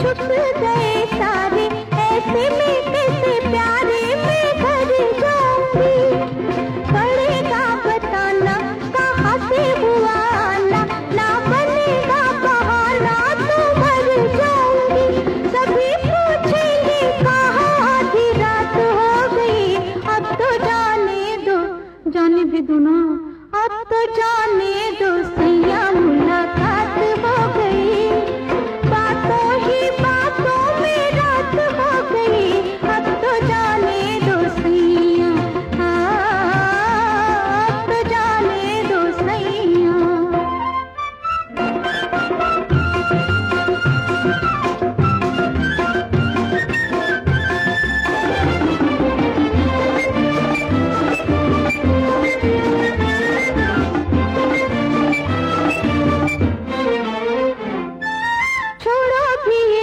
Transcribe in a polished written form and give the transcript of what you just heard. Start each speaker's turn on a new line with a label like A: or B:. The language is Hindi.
A: छुप गए सारे, ऐसे में कैसे प्यारे मैं घर जाऊंगी। पड़ेगा बताना कहाँ से हुआ आना, ना बनेगा बहाना तो मर जाऊंगी। सभी पूछेंगे कहाँ आधी रात हो गई, अब तो जाने दो, जाने भी दो ना, अब तो जाने दो सैया मुलाकात हो गई। बातों ही बातों में रात हो गई, अब तो जाने दो सैया, अब तो जाने दो सैया। छोड़ो भी